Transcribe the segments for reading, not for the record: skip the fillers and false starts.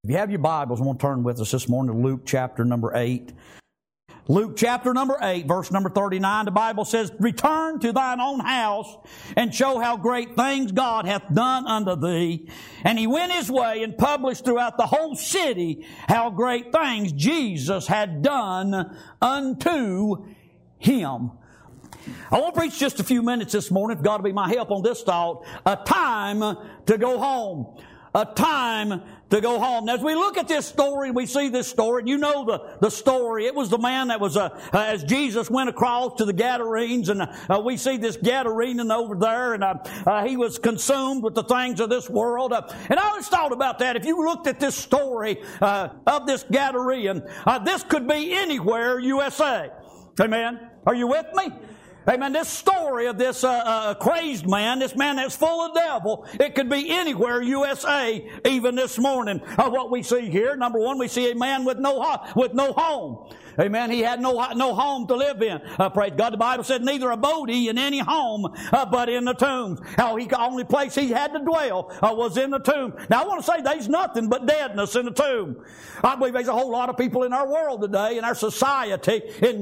If you have your Bibles, I want to turn with us this morning to Luke chapter number 8. Luke chapter number 8, verse number 39, the Bible says, "Return to thine own house, and show how great things God hath done unto thee. And he went his way and published throughout the whole city how great things Jesus had done unto him." I want to preach just a few minutes this morning, if God will be my help on this thought, a time to go home. A time to go home. Now, as we look at this story, we see this story, and you know the story. It was the man that was, as Jesus went across to the Gadarenes, and we see this Gadarene over there, and he was consumed with the things of this world. And I always thought about that. If you looked at this story of this Gadarene, this could be anywhere USA. Amen. Are you with me? Amen. This story of this crazed man, this man that's full of devil, it could be anywhere USA even this morning. What we see here, number one, we see a man with no home. Amen. He had no home to live in. Praise God. The Bible said, "Neither abode he in any home but in the tombs." The only place he had to dwell was in the tomb. Now, I want to say there's nothing but deadness in the tomb. I believe there's a whole lot of people in our world today, in our society, in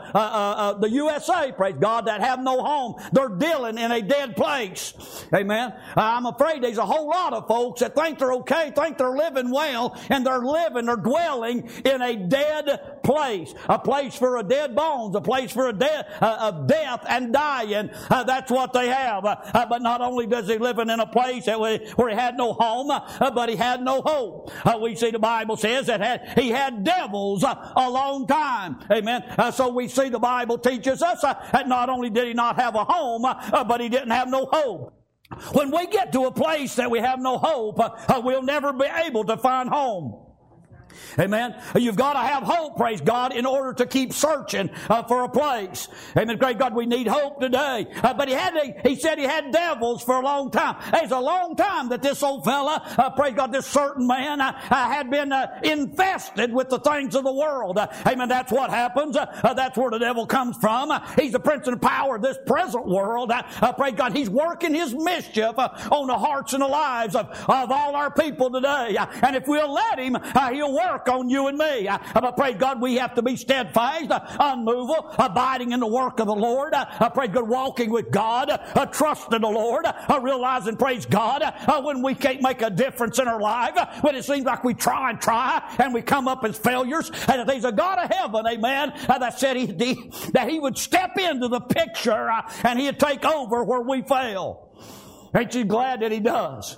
the USA, praise God, that have no home. They're dealing in a dead place. Amen. I'm afraid there's a whole lot of folks that think they're okay, think they're living well, and they're dwelling in a dead place. A place for a dead bones, a place for a of death and dying. That's what they have. But not only does he live in a place where he had no home, but he had no hope. We see the Bible says that he had devils a long time. Amen. So we see the Bible teaches us that not only did he not have a home, but he didn't have no hope. When we get to a place that we have no hope, we'll never be able to find home. Amen. You've got to have hope, praise God, in order to keep searching for a place. Amen. Great God, we need hope today. But he said he had devils for a long time. It's a long time that this old fella, praise God, this certain man had been infested with the things of the world. Amen. That's what happens. That's where the devil comes from. He's the prince and power of this present world. Praise God, he's working his mischief on the hearts and the lives of all our people today. And if we'll let him, he'll work on you and me. But praise God, we have to be steadfast, unmovable, abiding in the work of the Lord. Praise God, walking with God, trusting the Lord, realizing, praise God, when we can't make a difference in our life, when it seems like we try and we come up as failures, and there's a God of heaven, amen, that said that he would step into the picture and he'd take over where we fail. Ain't you glad that he does?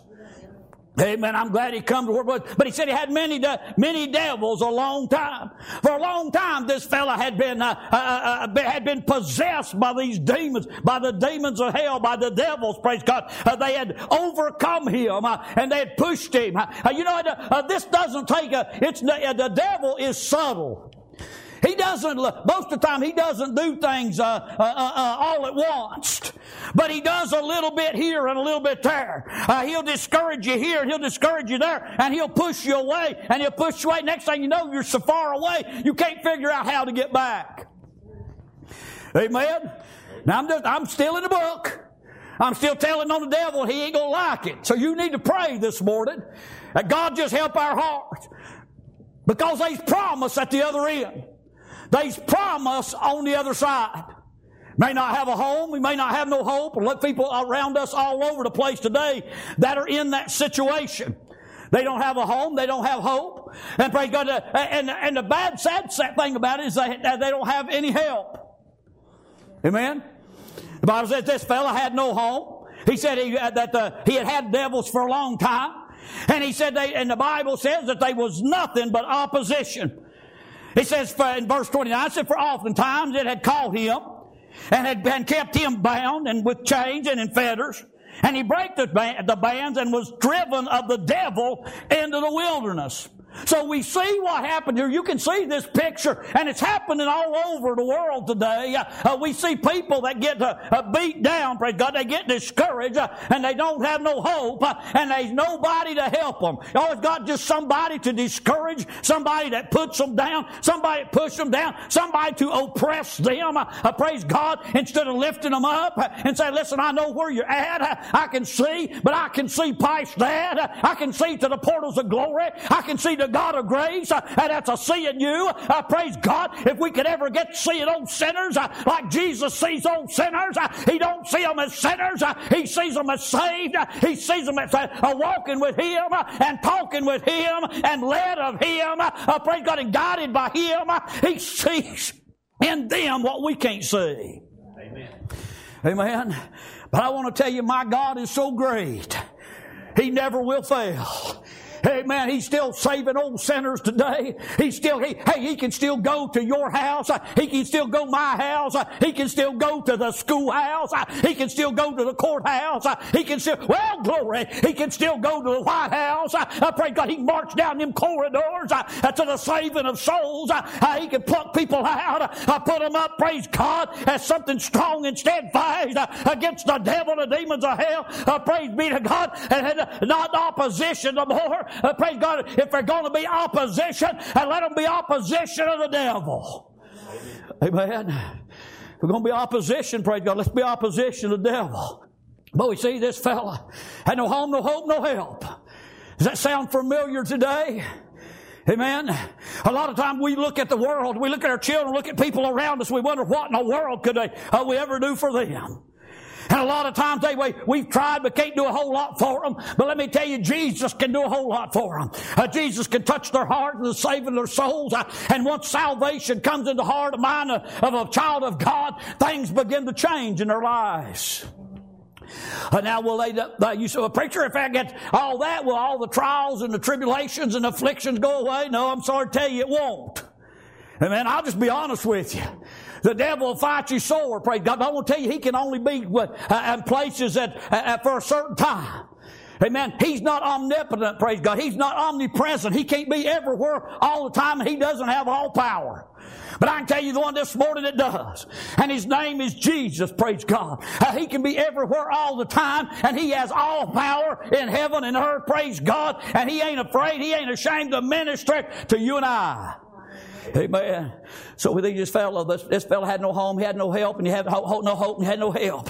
Amen. I'm glad he come to work. But he said he had many devils a long time. For a long time, this fella had been possessed by these demons, by the demons of hell, by the devils, praise God. They had overcome him, and they had pushed him. This doesn't take the devil is subtle. He doesn't, most of the time, he doesn't do things all at once. But he does a little bit here and a little bit there. He'll discourage you here and he'll discourage you there. And he'll push you away and he'll push you away. Next thing you know, you're so far away, you can't figure out how to get back. Amen? Now, I'm still in the book. I'm still telling on the devil he ain't going to like it. So you need to pray this morning that God just help our hearts. Because there's promise at the other end. There's promise on the other side. May not have a home. We may not have no hope. Or let people around us all over the place today that are in that situation. They don't have a home. They don't have hope. And praise God. And the bad, sad thing about it is they don't have any help. Amen. The Bible says this fella had no home. He said he had devils for a long time. And he said and the Bible says that there was nothing but opposition. It says in verse 29, it said, "For oftentimes it had caught him and had kept him bound and with chains and in fetters. And he brake the bands and was driven of the devil into the wilderness." So we see what happened here. You can see this picture, and it's happening all over the world today. We see people that get beat down, praise God. They get discouraged, and they don't have no hope, and there's nobody to help them. You always got just somebody to discourage, somebody that puts them down, somebody that pushes them down, somebody to oppress them, praise God, instead of lifting them up and say, listen, I know where you're at. I can see, but I can see past that. I can see to the portals of glory. I can see the God of grace, and that's a seeing you. Praise God. If we could ever get to seeing old sinners like Jesus sees old sinners, He don't see them as sinners. He sees them as saved. He sees them as walking with Him and talking with Him and led of Him. Praise God, and guided by Him. He sees in them what we can't see. Amen. Amen. But I want to tell you, my God is so great. He never will fail. Amen. He's still saving old sinners today. He can still go to your house. He can still go to my house. He can still go to the schoolhouse. He can still go to the courthouse. He can still, well, glory, he can still go to the White House. Pray God, he can march down them corridors to the saving of souls. He can pluck people out, put them up, praise God, as something strong and steadfast against the devil, the demons of hell. Praise be to God, and not opposition no more. Praise God, if they're going to be opposition, let them be opposition of the devil. Amen. If we're going to be opposition, praise God, let's be opposition to the devil. But we see this fella had no home, no hope, no help. Does that sound familiar today? Amen. A lot of times we look at the world, we look at our children, look at people around us, we wonder what in the world could we ever do for them. And a lot of times we've tried but can't do a whole lot for them. But let me tell you, Jesus can do a whole lot for them. Jesus can touch their heart and save their souls. And once salvation comes in the heart and mind of a child of God, things begin to change in their lives. Now, you say, well, preacher, if I get all that, will all the trials and the tribulations and afflictions go away? No, I'm sorry to tell you, it won't. Amen. I'll just be honest with you. The devil will fight you sore, praise God. But I want to tell you, he can only be in places for a certain time. Amen. He's not omnipotent, praise God. He's not omnipresent. He can't be everywhere all the time, and he doesn't have all power. But I can tell you the one this morning that does. And his name is Jesus, praise God. He can be everywhere all the time, and he has all power in heaven and earth, praise God. And he ain't afraid, he ain't ashamed to minister to you and I. Amen. So we think this fellow had no home, he had no help, and he had no hope, and he had no help.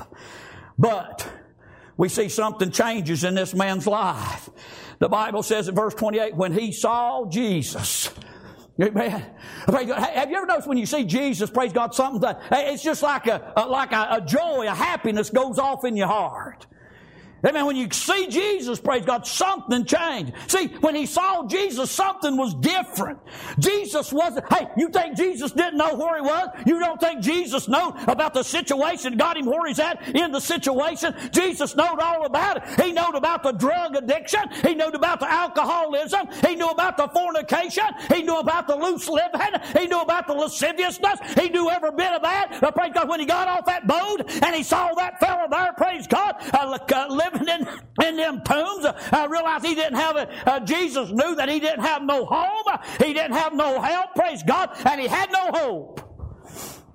But we see something changes in this man's life. The Bible says in verse 28, when he saw Jesus. Amen. Have you ever noticed when you see Jesus, praise God, something that it's just like a joy, a happiness goes off in your heart. Amen. When you see Jesus, praise God, something changed. See, when he saw Jesus, something was different. Jesus wasn't, hey, you think Jesus didn't know where he was? You don't think Jesus knew about the situation, got him where he's at in the situation? Jesus knew all about it. He knew about the drug addiction. He knew about the alcoholism. He knew about the fornication. He knew about the loose living. He knew about the lasciviousness. He knew every bit of that. Praise God, when he got off that boat and he saw that fella there, praise God, living in them tombs, I realized he didn't have it. Jesus knew that he didn't have no home, he didn't have no help, praise God, and he had no hope.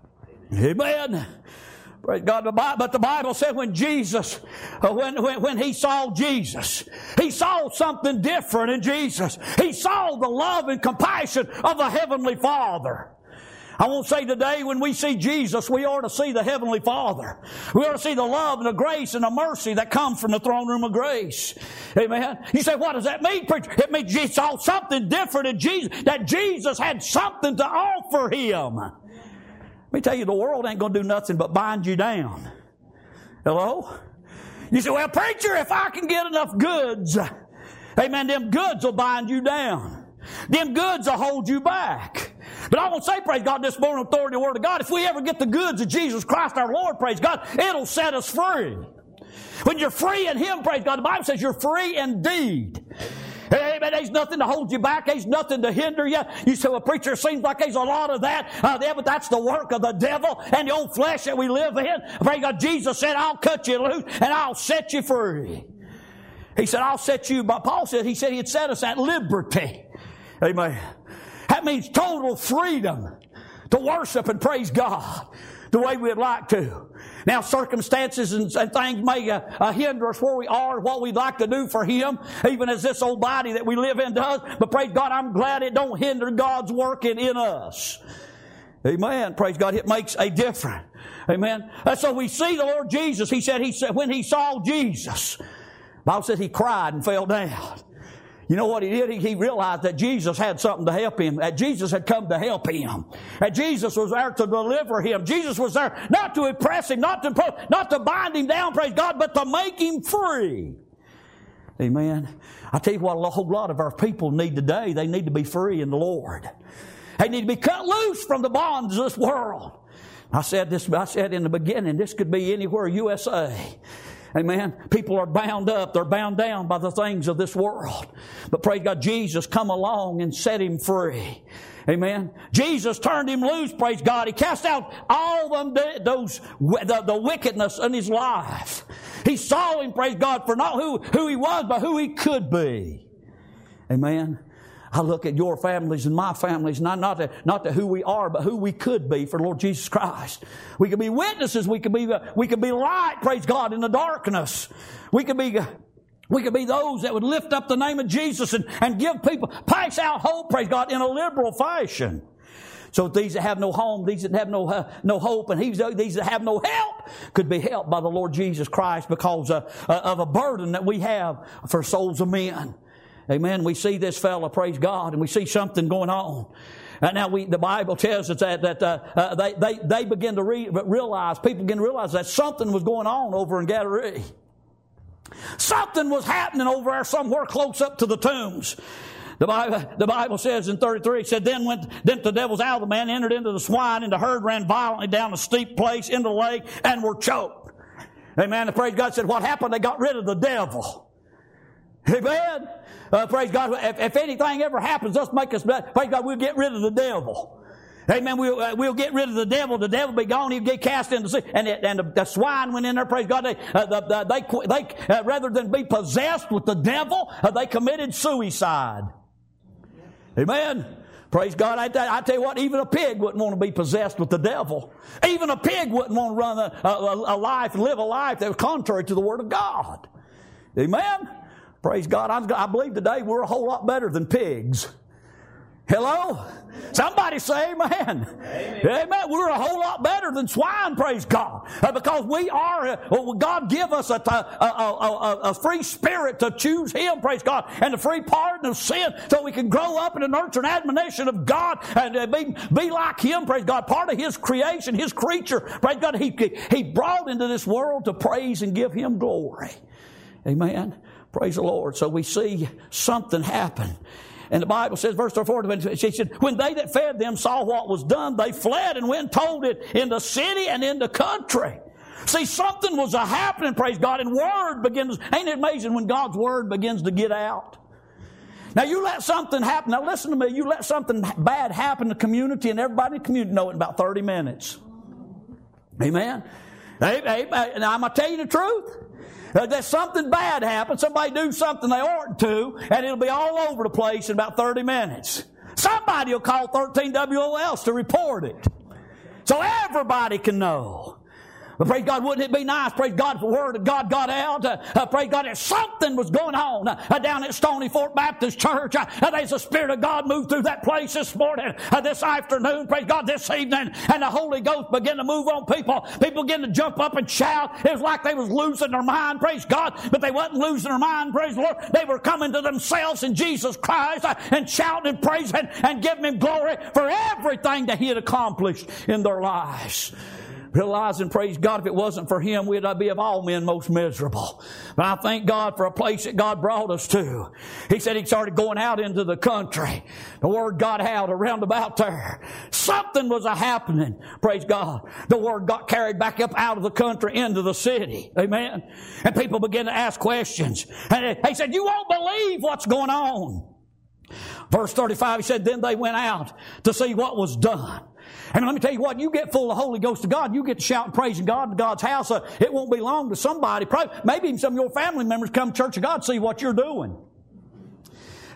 Amen. Praise God. But the Bible said when Jesus, when he saw Jesus, he saw something different in Jesus. He saw the love and compassion of the Heavenly Father. I want to say today, when we see Jesus, we ought to see the Heavenly Father. We ought to see the love and the grace and the mercy that comes from the throne room of grace. Amen. You say, what does that mean, preacher? It means you saw something different in Jesus, that Jesus had something to offer him. Let me tell you, the world ain't going to do nothing but bind you down. Hello? You say, well, preacher, if I can get enough goods, amen, them goods will bind you down. Them goods will hold you back. But I want to say, praise God, this morning, authority of the Word of God, if we ever get the goods of Jesus Christ our Lord, praise God, it'll set us free. When you're free in Him, praise God, the Bible says you're free indeed. Amen. There's nothing to hold you back. There's nothing to hinder you. You say, well, preacher, it seems like there's a lot of that. But that's the work of the devil and the old flesh that we live in. Praise God, Jesus said, I'll cut you loose and I'll set you free. He said, I'll set you, but Paul said, he said he'd set us at liberty. Amen. That means total freedom to worship and praise God the way we'd like to. Now, circumstances and things may hinder us where we are, what we'd like to do for Him, even as this old body that we live in does. But praise God, I'm glad it don't hinder God's working in us. Amen. Praise God. It makes a difference. Amen. So we see the Lord Jesus. He said when He saw Jesus, the Bible said He cried and fell down. You know what He did? He realized that Jesus had something to help him, that Jesus had come to help him, that Jesus was there to deliver him. Jesus was there not to oppress him, not to bind him down, praise God, but to make him free. Amen. I tell you what, a whole lot of our people need today. They need to be free in the Lord. They need to be cut loose from the bonds of this world. I said in the beginning, this could be anywhere, USA. Amen. People are bound up. They're bound down by the things of this world. But praise God, Jesus come along and set him free. Amen. Jesus turned him loose, praise God. He cast out all the wickedness in his life. He saw him, praise God, for not who he was, but who he could be. Amen. I look at your families and my families, not to who we are, but who we could be for Lord Jesus Christ. We could be witnesses. We could be light, praise God, in the darkness. We could be those that would lift up the name of Jesus and give people, pass out hope, praise God, in a liberal fashion. So these that have no home, these that have no hope, and these that have no help could be helped by the Lord Jesus Christ because of a burden that we have for souls of men. Amen. We see this fella, praise God, and we see something going on. And now the Bible tells us that they begin to realize, people begin to realize that something was going on over in Galilee. Something was happening over there somewhere close up to the tombs. The Bible says in 33, it said, Then the devils out of the man, entered into the swine, and the herd ran violently down a steep place into the lake and were choked. Amen. And praise God, said, what happened? They got rid of the devil. Amen. Praise God. If anything ever happens, let's make us, praise God, we'll get rid of the devil. Amen. We'll get rid of the devil. The devil be gone. He'll get cast into the sea. And the swine went in there. Praise God. They rather than be possessed with the devil, they committed suicide. Amen. Praise God. I tell you what, even a pig wouldn't want to be possessed with the devil. Even a pig wouldn't want to run a life and live a life that was contrary to the Word of God. Amen. Praise God. I believe today we're a whole lot better than pigs. Hello? Somebody say amen. Amen. We're a whole lot better than swine, praise God. Because we are, God give us a free spirit to choose Him, praise God, and a free pardon of sin so we can grow up in the nurture and admonition of God and be like Him, praise God, part of His creation, His creature, praise God. He brought into this world to praise and give Him glory. Amen. Praise the Lord. So we see something happen. And the Bible says, verse 40, she said, when they that fed them saw what was done, they fled and went and told it in the city and in the country. See, something was happening, praise God, and word begins. Ain't it amazing when God's word begins to get out? Now you let something happen. Now listen to me. You let something bad happen in the community and everybody in the community know it in about 30 minutes. Amen. Now I'm going to tell you the truth. That something bad happened, somebody do something they oughtn't to, and it'll be all over the place in about 30 minutes. Somebody will call 13 WOLs to report it. So everybody can know. But praise God, wouldn't it be nice, praise God, if the Word of God got out, praise God, if something was going on down at Stony Fort Baptist Church, there's the Spirit of God moved through that place this morning, this afternoon, praise God, this evening, and the Holy Ghost began to move on people. People began to jump up and shout. It was like they was losing their mind, praise God, but they wasn't losing their mind, praise the Lord. They were coming to themselves in Jesus Christ and shouting and praising and giving Him glory for everything that He had accomplished in their lives. Realizing, praise God, if it wasn't for Him, we'd be of all men most miserable. But I thank God for a place that God brought us to. He said He started going out into the country. The Word got out around about there. Something was happening, praise God. The Word got carried back up out of the country into the city. Amen. And people began to ask questions. And He said, you won't believe what's going on. Verse 35, He said, then they went out to see what was done. And let me tell you what, you get full of the Holy Ghost of God, you get to shout and praising God in God's house. It won't be long to somebody, maybe even some of your family members come to Church of God, see what you're doing.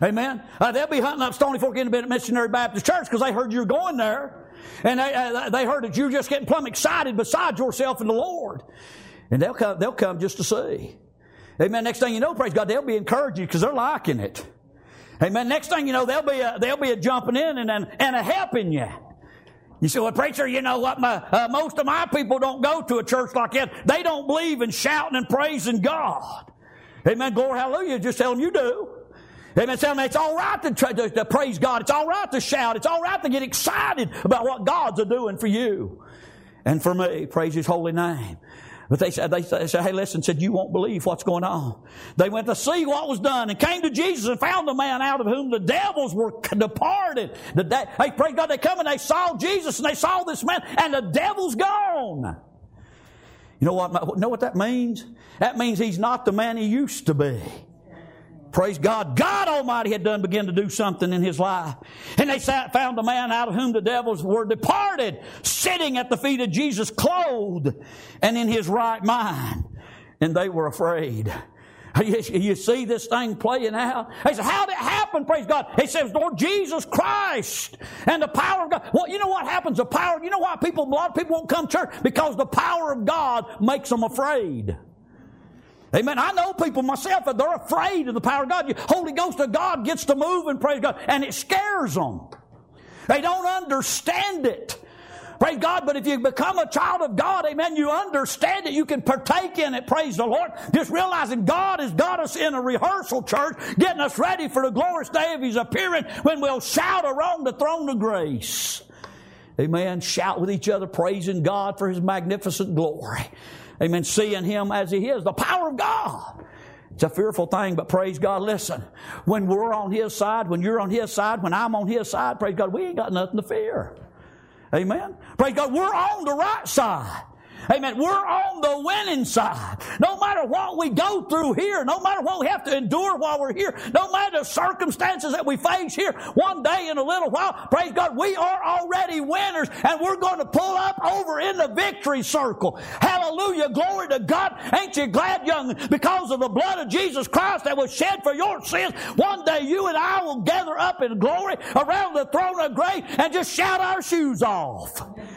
Amen. They'll be hunting up Stony Fork Independent Missionary Baptist Church because they heard you're going there. And they heard that you're just getting plumb excited beside yourself and the Lord. And they'll come just to see. Amen. Next thing you know, praise God, they'll be encouraging because they're liking it. Amen. Next thing you know, they'll be a jumping in and a helping you. You say, well, preacher, you know what? Most of my people don't go to a church like that. They don't believe in shouting and praising God. Amen. Glory, hallelujah. Just tell them you do. Amen. Tell them it's all right to praise God. It's all right to shout. It's all right to get excited about what God's doing for you and for me. Praise His holy name. But they said, hey, listen, said, you won't believe what's going on. They went to see what was done and came to Jesus and found the man out of whom the devils were departed. Hey, praise God, they come and they saw Jesus and they saw this man and the devil's gone. You know what that means? That means he's not the man he used to be. Praise God. God Almighty had begun to do something in his life. And they found the man out of whom the devils were departed, sitting at the feet of Jesus, clothed and in his right mind. And they were afraid. You see this thing playing out? They said, how did it happen? Praise God. He says, Lord Jesus Christ and the power of God. Well, you know what happens? The power, you know why a lot of people won't come to church? Because the power of God makes them afraid. Amen. I know people myself that they're afraid of the power of God. The Holy Ghost of God gets to move and praise God, and it scares them. They don't understand it. Praise God. But if you become a child of God, amen, you understand it. You can partake in it. Praise the Lord. Just realizing God has got us in a rehearsal church, getting us ready for the glorious day of His appearing when we'll shout around the throne of grace. Amen. Shout with each other, praising God for His magnificent glory. Amen. Seeing Him as He is. The power of God. It's a fearful thing, but praise God, listen. When we're on His side, when you're on His side, when I'm on His side, praise God, we ain't got nothing to fear. Amen. Praise God, we're on the right side. Amen. We're on the winning side. No matter what we go through here, no matter what we have to endure while we're here, no matter the circumstances that we face here, one day in a little while, praise God, we are already winners and we're going to pull up over in the victory circle. Hallelujah. Glory to God. Ain't you glad, young, because of the blood of Jesus Christ that was shed for your sins, one day you and I will gather up in glory around the throne of grace and just shout our shoes off.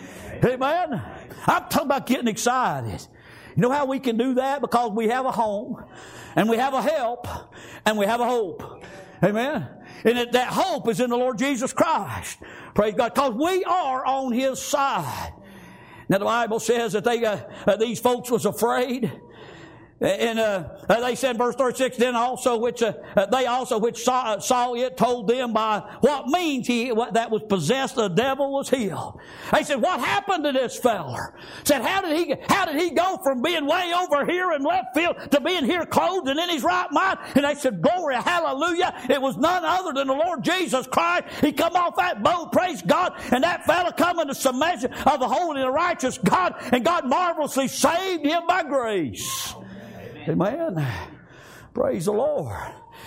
Amen. I'm talking about getting excited. You know how we can do that? Because we have a home, and we have a help, and we have a hope. Amen? And that hope is in the Lord Jesus Christ. Praise God. Because we are on His side. Now the Bible says that these folks was afraid. And they said, verse 36, then also which they also which saw it told them by what means that was possessed the devil was healed. They said, what happened to this feller? Said, how did he go from being way over here in left field to being here clothed and in his right mind? And they said, glory, hallelujah. It was none other than the Lord Jesus Christ. He come off that boat, praise God, and that fella come into submission of the holy and righteous God, and God marvelously saved him by grace. Amen. Praise the Lord.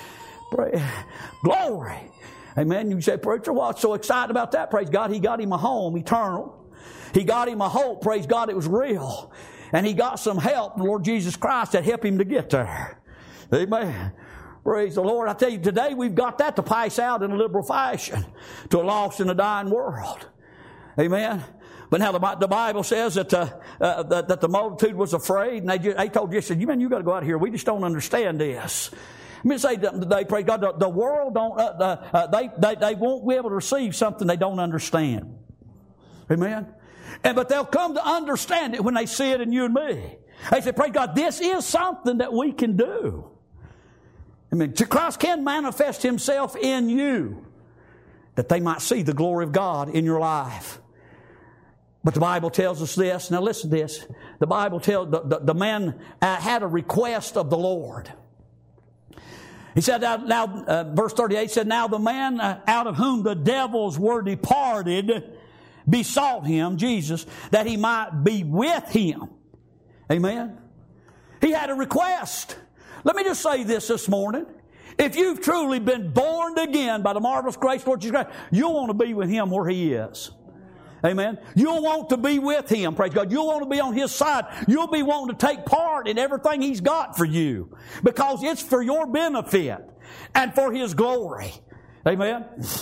Glory. Amen. You say, preacher, what's so excited about that? Praise God. He got him a home eternal. He got him a hope. Praise God. It was real. And he got some help, the Lord Jesus Christ, that helped him to get there. Amen. Praise the Lord. I tell you, today we've got that to pass out in a liberal fashion to a lost and a dying world. Amen. But now the Bible says that the multitude was afraid, and they told Jesus, "You man, you got to go out of here. We just don't understand this." Let me say today, praise God, the world don't. They won't be able to receive something they don't understand. Amen. But they'll come to understand it when they see it in you and me. They say, "Praise God, this is something that we can do." I mean, Christ can manifest Himself in you, that they might see the glory of God in your life. But the Bible tells us this. Now listen to this. The Bible tells the man had a request of the Lord. He said, verse 38 said, now the man out of whom the devils were departed besought Him, Jesus, that He might be with him. Amen. He had a request. Let me just say this morning. If you've truly been born again by the marvelous grace of the Lord Jesus Christ, you'll want to be with Him where He is. Amen. You'll want to be with Him. Praise God. You'll want to be on His side. You'll be wanting to take part in everything He's got for you, because it's for your benefit. and for His glory. Amen.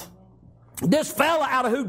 This fella out of who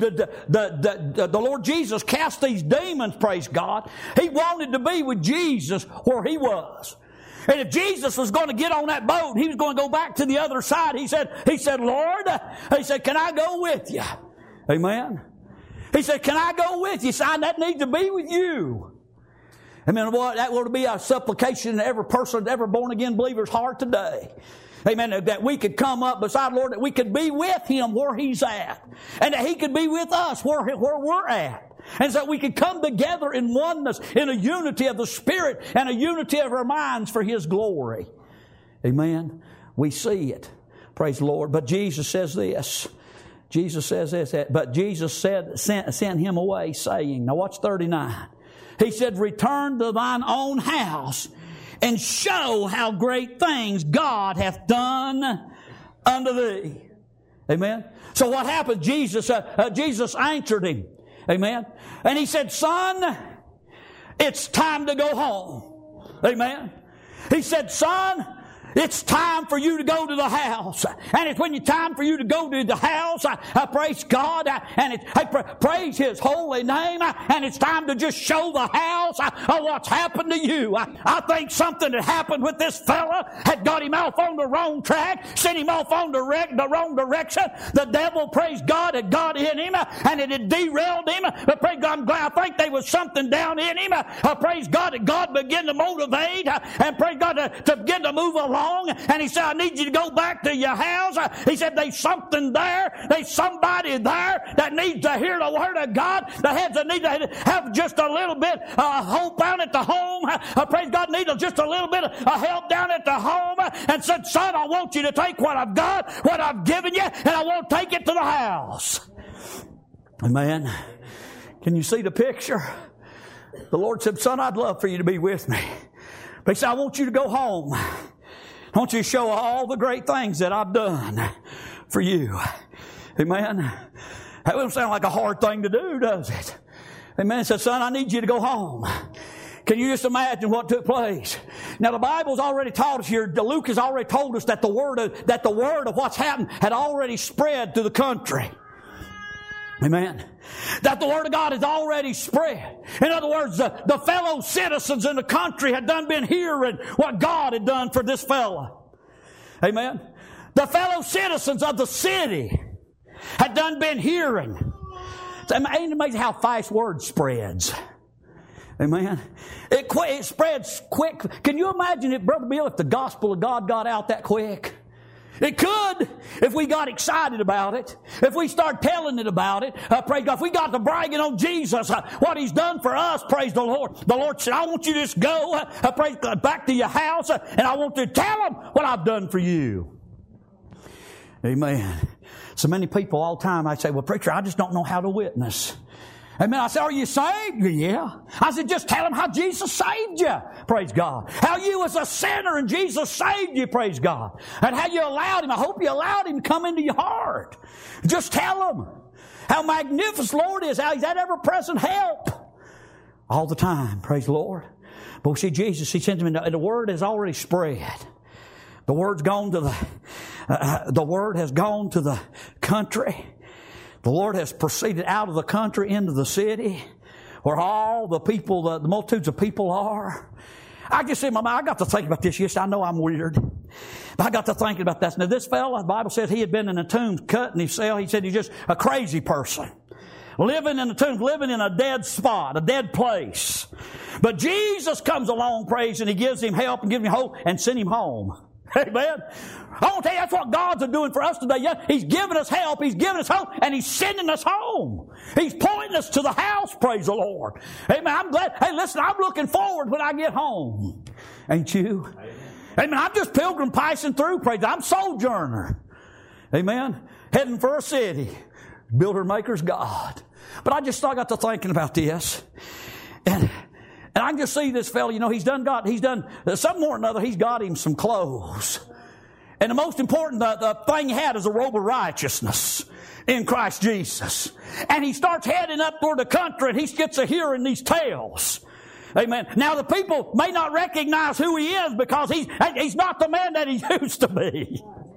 the Lord Jesus cast these demons, praise God, he wanted to be with Jesus where he was. And if Jesus was going to get on that boat and he was going to go back to the other side, he said, Lord, he said, can I go with you? Amen. He said, can I go with you? Son, that needs to be with you. Amen. What that will be a supplication in every person, every born again believer's heart today. Amen. That we could come up beside Lord, that we could be with Him where He's at. And that He could be with us where we're at. And so we could come together in oneness, in a unity of the Spirit and a unity of our minds for His glory. Amen. We see it. Praise the Lord. But Jesus says this. Jesus says this. But Jesus sent him away, saying, now watch 39. He said, return to thine own house and show how great things God hath done unto thee. Amen. So what happened? Jesus answered him. Amen. And he said, son, it's time to go home. Amen. He said, son, it's time for you to go to the house. And it's when it's time for you to go to the house, I praise God, and I praise His holy name, and it's time to just show the house of what's happened to you. I think something that happened with this fella had got him off on the wrong track, sent him off on the wrong direction. The devil, praise God, had got in him, and it had derailed him. But praise God, I'm glad, I think there was something down in him. Praise God, that God began to motivate, and praise God, to begin to move along. And he said, I need you to go back to your house. He said, there's something there. There's somebody there that needs to hear the Word of God. That need to have just a little bit of hope down at the home. Praise God, need just a little bit of help down at the home. And said, son, I want you to take what I've got, what I've given you, and I want to take it to the house. Amen. Can you see the picture? The Lord said, son, I'd love for you to be with me. But He said, I want you to go home. I want you to show all the great things that I've done for you. Amen. That doesn't sound like a hard thing to do, does it? Amen. He said, son, I need you to go home. Can you just imagine what took place? Now the Bible's already taught us here, Luke has already told us that the word of what's happened had already spread to the country. Amen. That the Word of God has already spread. In other words, the fellow citizens in the country had been hearing what God had done for this fellow. Amen. The fellow citizens of the city had been hearing. Ain't it amazing how fast word spreads? Amen. It spreads quick. Can you imagine it, Brother Bill, if the gospel of God got out that quick? It could, if we got excited about it, if we start telling it about it, praise God, if we got to bragging on Jesus, what He's done for us, praise the Lord. The Lord said, I want you to just go, praise God, back to your house, and I want you to tell them what I've done for you. Amen. So many people all the time, I say, well, preacher, I just don't know how to witness. Amen. I said, are you saved? Yeah. I said, just tell them how Jesus saved you. Praise God. How you was a sinner and Jesus saved you. Praise God. And how you allowed Him. I hope you allowed Him to come into your heart. Just tell them how magnificent Lord is. How He's that ever-present help. All the time. Praise the Lord. But we see Jesus, He sent Him in. The Word has already spread. The Word's gone to the Word has gone to the country. The Lord has proceeded out of the country into the city where all the people, the multitudes of people are. I just in my mind, I got to think about this. Yes, I know I'm weird. But I got to thinking about this. Now this fellow, the Bible says he had been in a tomb cutting himself. He said he's just a crazy person. Living in the tomb, living in a dead spot, a dead place. But Jesus comes along, praise, and He gives him help and gives him hope and sent him home. Amen. I want to tell you, that's what God's doing for us today. Yeah, He's giving us help. He's giving us hope. And He's sending us home. He's pointing us to the house, praise the Lord. Amen. I'm glad. Hey, listen, I'm looking forward when I get home. Ain't you? Amen. I'm just pilgrim passing through, praise God. I'm sojourner. Amen. Heading for a city. Builder maker's God. But I got to thinking about this. And I can just see this fellow, he's done something more or another, he's got him some clothes. And the most important, the thing he had is a robe of righteousness in Christ Jesus. And he starts heading up toward the country and he gets to hearing these tales. Amen. Now the people may not recognize who he is because he's not the man that he used to be.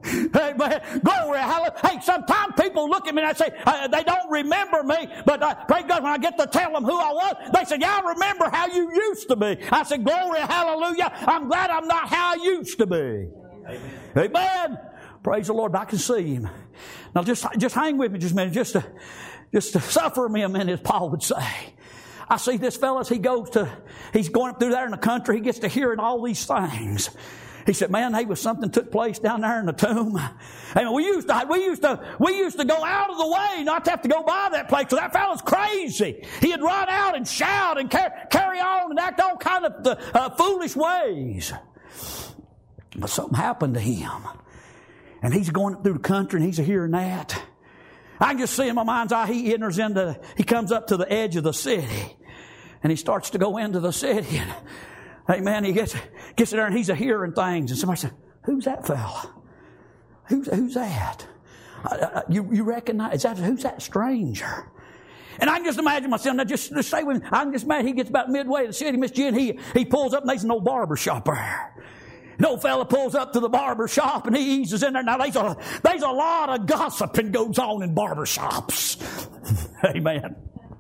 Amen. Glory, hallelujah. Hey, sometimes people look at me and I say, they don't remember me, but praise God, when I get to tell them who I was, they say, yeah, I remember how you used to be. I said, glory, hallelujah. I'm glad I'm not how I used to be. Amen. Amen. Praise the Lord. I can see Him. Now just hang with me just a minute, just to suffer me a minute, as Paul would say. I see this fellow as he's going up through there in the country, he gets to hearing all these things. He said, man, there was something took place down there in the tomb. And we used to go out of the way not to have to go by that place, because that fellow's crazy. He'd run out and shout and carry on and act all kind of foolish ways. But something happened to him. And he's going through the country and he's hearing that. I can just see in my mind's eye, he comes up to the edge of the city. And he starts to go into the city. And, amen, he gets there and he's hearing things. And somebody said, who's that fella? Who's that? You recognize, who's that stranger? And I can just imagine myself, now just stay with me. I can just imagine he gets about midway to the city, Miss Jen, he pulls up and there's an old barber shop there. An old fella pulls up to the barber shop and he eases in there. Now there's a lot of gossiping goes on in barber shops. Amen.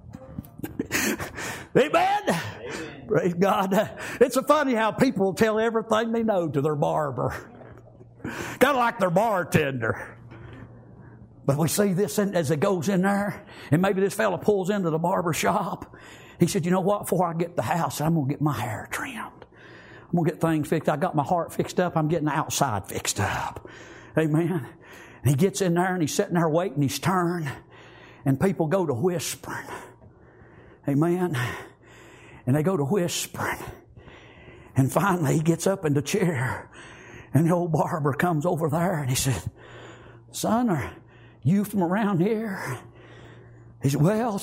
Amen. Amen. Praise God. It's funny how people tell everything they know to their barber. Kind of like their bartender. But we see this as it goes in there, and maybe this fella pulls into the barber shop. He said, you know what, before I get to the house, I'm going to get my hair trimmed. I'm going to get things fixed. I got my heart fixed up. I'm getting the outside fixed up. Amen. And he gets in there and he's sitting there waiting his turn, and people go to whispering. Amen. And they go to whispering. And finally he gets up in the chair, and the old barber comes over there and he said, son, are you from around here? He said, well,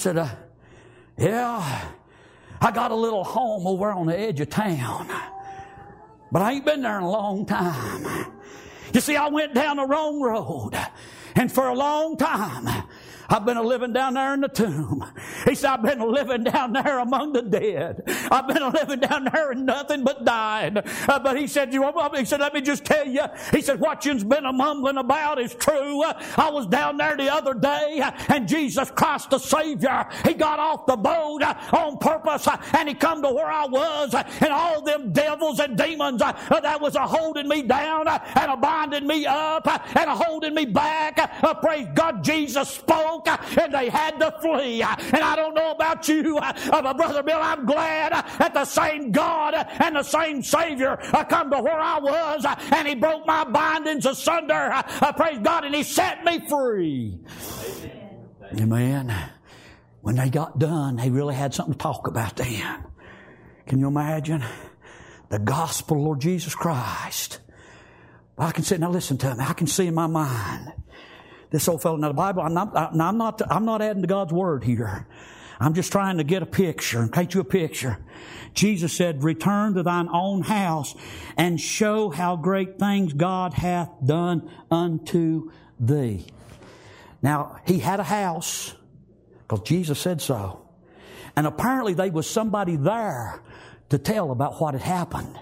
yeah, I got a little home over on the edge of town, but I ain't been there in a long time. You see, I went down the wrong road, and for a long time I've been living down there in the tomb. He said, I've been living down there among the dead. I've been living down there and nothing but dying. But he said, let me just tell you. He said, what you've been mumbling about is true. I was down there the other day, and Jesus Christ the Savior, He got off the boat on purpose, and He come to where I was, and all them devils and demons that was holding me down and binding me up and holding me back. Praise God, Jesus spoke. And they had to flee. And I don't know about you, but Brother Bill, I'm glad that the same God and the same Savior come to where I was, and He broke my bindings asunder. Praise God, and He set me free. Amen. When they got done, they really had something to talk about then. Can you imagine? The gospel of Lord Jesus Christ. I can say, now listen to me, I can see in my mind, this old fellow, now the Bible, I'm not adding to God's word here. I'm just trying to get a picture, paint you a picture. Jesus said, return to thine own house and show how great things God hath done unto thee. Now, he had a house, because Jesus said so. And apparently there was somebody there to tell about what had happened.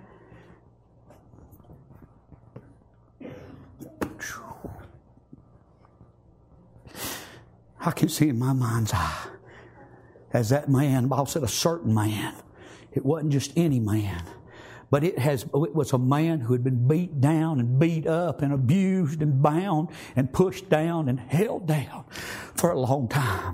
I can see in my mind's eye, as that man, the Bible said a certain man. It wasn't just any man, but it was a man who had been beat down and beat up and abused and bound and pushed down and held down for a long time.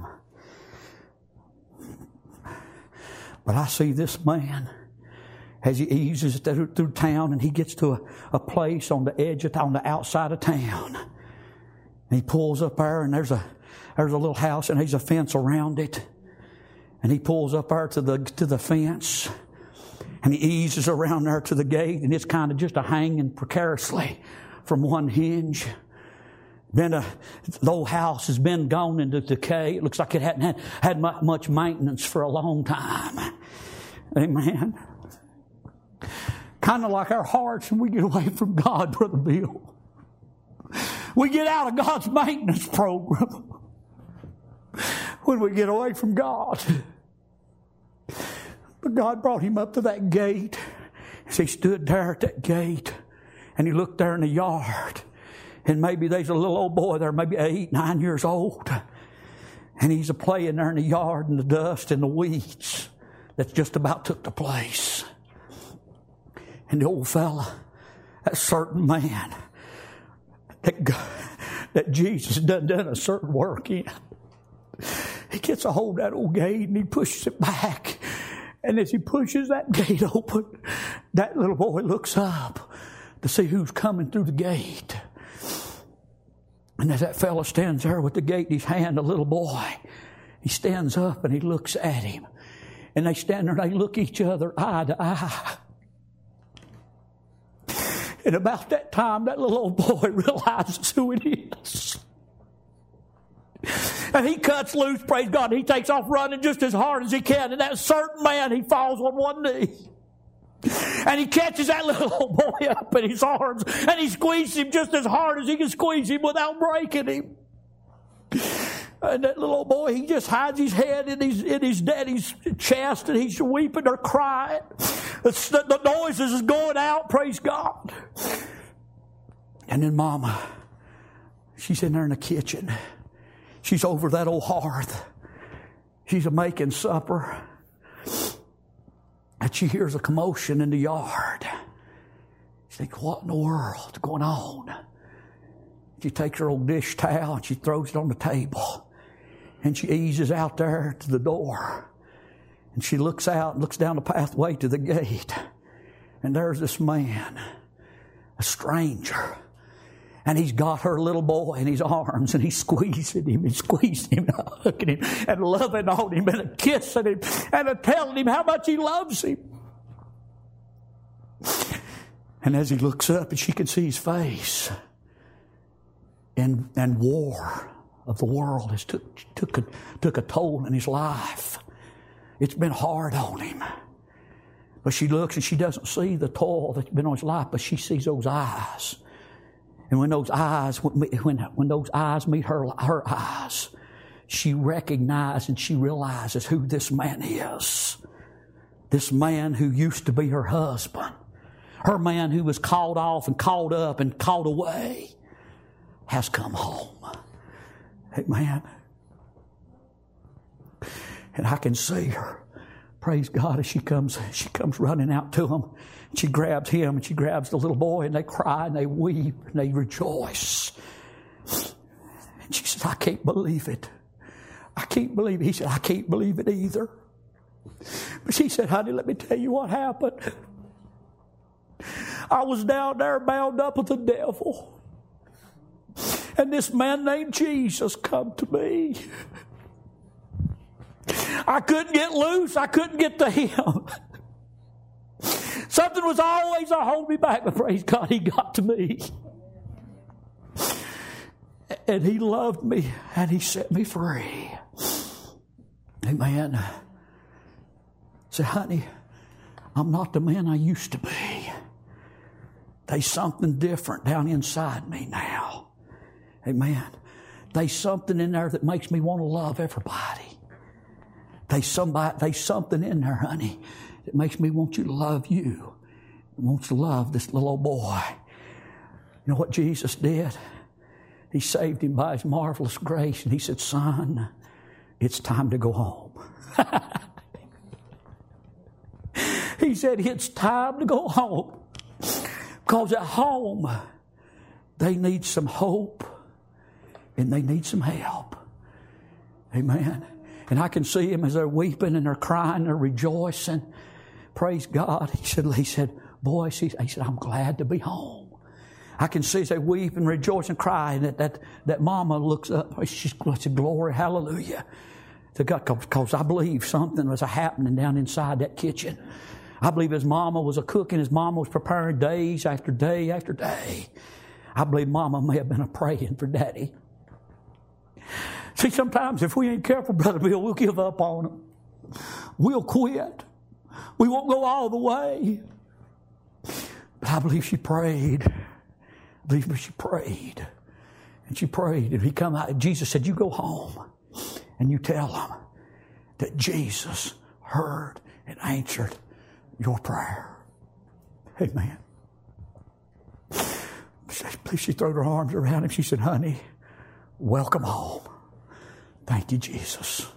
But I see this man as he eases through town, and he gets to a place on the edge on the outside of town. And he pulls up there, and there's a little house, and there's a fence around it. And he pulls up there to the fence, and he eases around there to the gate, and it's kind of just hanging precariously from one hinge. The old house has been gone into decay. It looks like it hadn't had much maintenance for a long time. Amen. Kind of like our hearts when we get away from God, Brother Bill. We get out of God's maintenance program when we get away from God. But God brought him up to that gate. As he stood there at that gate, and he looked there in the yard, And maybe there's a little old boy there, maybe 8, 9 years old. And he's playing there in the yard in the dust and the weeds that's just about took the place. And the old fella, that certain man that Jesus done a certain work in, he gets a hold of that old gate and he pushes it back. And as he pushes that gate open, that little boy looks up to see who's coming through the gate. And as that fella stands there with the gate in his hand, the little boy, he stands up and he looks at him. And they stand there and they look each other eye to eye. And about that time, that little old boy realizes who it is. And he cuts loose, praise God. He takes off running just as hard as he can. And that certain man, he falls on one knee. And he catches that little old boy up in his arms. And he squeezes him just as hard as he can squeeze him without breaking him. And that little old boy, he just hides his head in his daddy's chest. And he's weeping or crying. The noises is going out, praise God. And then Mama, she's in there in the kitchen. She's over that old hearth. She's a-making supper. And she hears a commotion in the yard. She thinks, what in the world is going on? She takes her old dish towel and she throws it on the table. And she eases out there to the door. And she looks out and looks down the pathway to the gate. And there's this man, a stranger. And he's got her little boy in his arms, and he's squeezing him and hugging him, and loving on him, and kissing him, and telling him how much he loves him. And as he looks up, and she can see his face, and war of the world has took a toll in his life. It's been hard on him. But she looks and she doesn't see the toil that's been on his life, but she sees those eyes. And when those eyes meet her eyes, she recognizes and she realizes who this man is. This man who used to be her husband. Her man who was called off and called up and called away has come home. Amen. And I can see her. Praise God, as she comes running out to him. She grabs him and she grabs the little boy, and they cry and they weep and they rejoice. And she says, I can't believe it. I can't believe it. He said, I can't believe it either. But she said, honey, let me tell you what happened. I was down there bound up with the devil. And this man named Jesus come to me. I couldn't get loose. I couldn't get to him. Something was always holding me back, but praise God, he got to me. And he loved me, and he set me free. Amen. Say, honey, I'm not the man I used to be. There's something different down inside me now. Amen. There's something in there that makes me want to love everybody. There's something in there, honey, that makes me want you to love you. Wants to love this little old boy. You know what Jesus did? He saved him by his marvelous grace, and he said, son, it's time to go home. He said, it's time to go home. Because at home, they need some hope, and they need some help. Amen. And I can see them as they're weeping and they're crying, they're rejoicing. Praise God. He said, boys, he said, I'm glad to be home. I can see as they weep and rejoice and cry, and that mama looks up. She said, glory, hallelujah to God, because I believe something was happening down inside that kitchen. I believe his mama was cooking, his mama was preparing days after day after day. I believe mama may have been praying for daddy. See, sometimes if we ain't careful, Brother Bill, we'll give up on him. We'll quit. We won't go all the way. But I believe she prayed. And she prayed. And he come out. Jesus said, you go home and you tell them that Jesus heard and answered your prayer. Amen. She threw her arms around him. She said, honey, welcome home. Thank you, Jesus.